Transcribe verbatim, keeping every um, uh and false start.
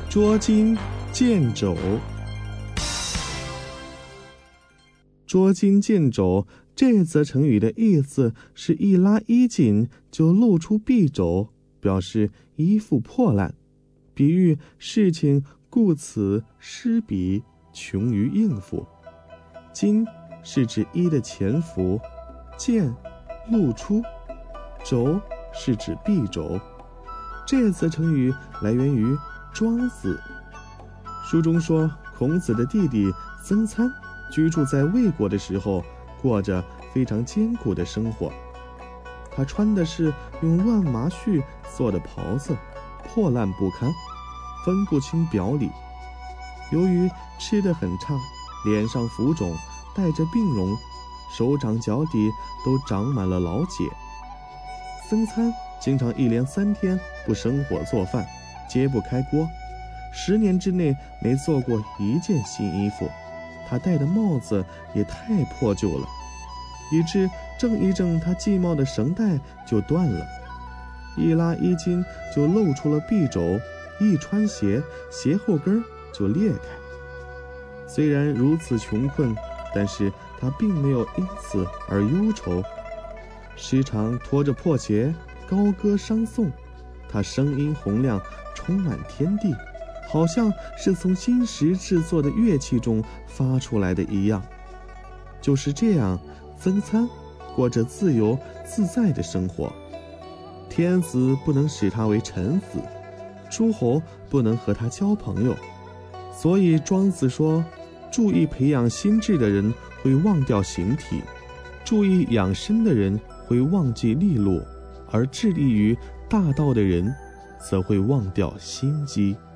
捉襟见肘。捉襟见肘这则成语的意思是一拉衣襟就露出臂肘，表示衣服破烂，比喻事情顾此失彼，穷于应付。襟是指衣的前幅，见露出，肘是指臂肘。这则成语来源于庄子。书中说，孔子的弟弟曾参居住在魏国的时候，过着非常艰苦的生活。他穿的是用乱麻絮做的袍子，破烂不堪，分不清表里。由于吃得很差，脸上浮肿，带着病容，手掌脚底都长满了老茧。曾参经常一连三天不生火做饭，揭不开锅，十年之内没做过一件新衣服。他戴的帽子也太破旧了，以致正一正他系帽的绳带就断了，一拉衣襟就露出了臂肘，一穿鞋，鞋后跟就裂开。虽然如此穷困，但是他并没有因此而忧愁，时常拖着破鞋高歌商颂，他声音洪亮，充满天地，好像是从金石制作的乐器中发出来的一样。就是这样，曾参过着自由自在的生活。天子不能使他为臣子，诸侯不能和他交朋友。所以庄子说，注意培养心智的人会忘掉形体，注意养生的人会忘记利禄，而致力于大道的人则会忘掉心机。